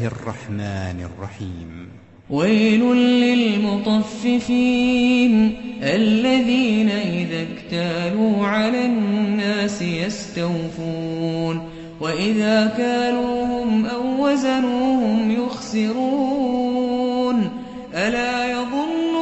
الله الرحمن الرحيم. ويل للمطففين الذين إذا اكتالوا على الناس يستوفون وإذا كالوهم أو وزنوهم يخسرون ألا يظن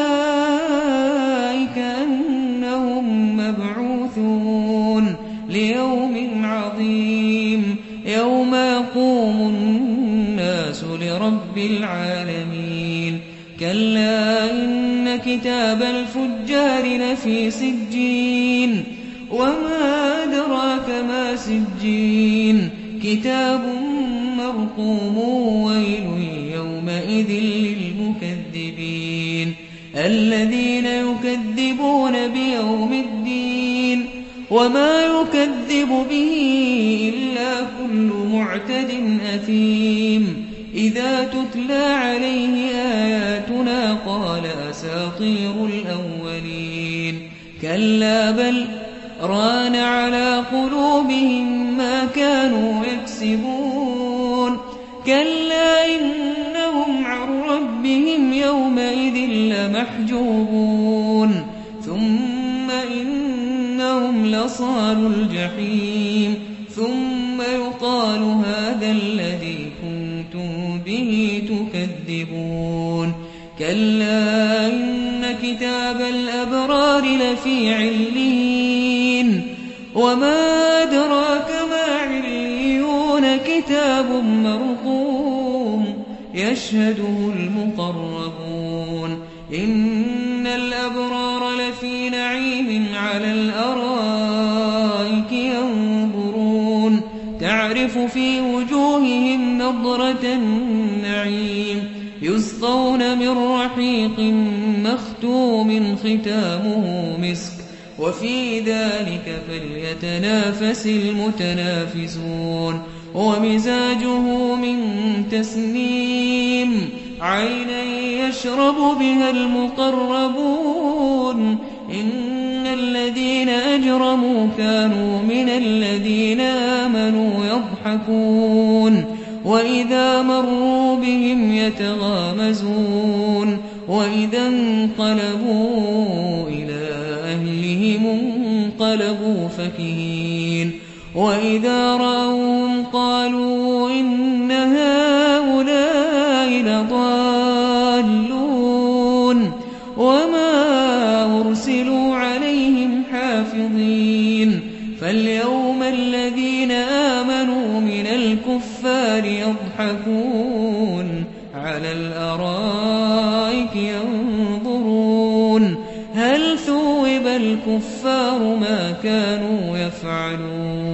أولئك أنهم مبعوثون ليوم عظيم يوم يقوم الناس لرب العالمين. كلا إن كتاب الفجار لفي سجين وما أدراك ما سجين كتاب مرقوم ويل يومئذ للمكذبين الذين يكذبون بيوم الدين وما يكذب به إلا كل معتد أثيم إذا تتلى عليه آياتنا قال أساطير الأولين كلا بل ران على قلوبهم ما كانوا يكسبون كلا إنهم عن ربهم يومئذ لمحجوبون ثم إنهم لصالوا الجحيم ثم يقال هذا الذي كنتم به تكذبون. كلا إن كتاب الأبرار لفي عليين وما أدراك ما عليون كتاب مرقوم يشهده المقربون إن الأبرار لفي نعيم على الأرائك ينظرون تعرف في وجوههم نضرة النعيم يسقون من رحيق مختوم ختامه مسك وفي ذلك فليتنافس المتنافسون ومزاجه من تسنيم عينا يشرب بها المقربون إن الذين أجرموا كانوا من الذين آمنوا يضحكون وإذا مروا بهم يتغامزون وإذا انقلبوا إلى أهلهم انقلبوا فكهين وإذا رأوهم قالوا إن هؤلاء لضالون وما أرسلوا عليهم حافظين فاليوم الذين آمنوا من الكفار يضحكون على الأرائك ينظرون هل ثوب الكفار ما كانوا يفعلون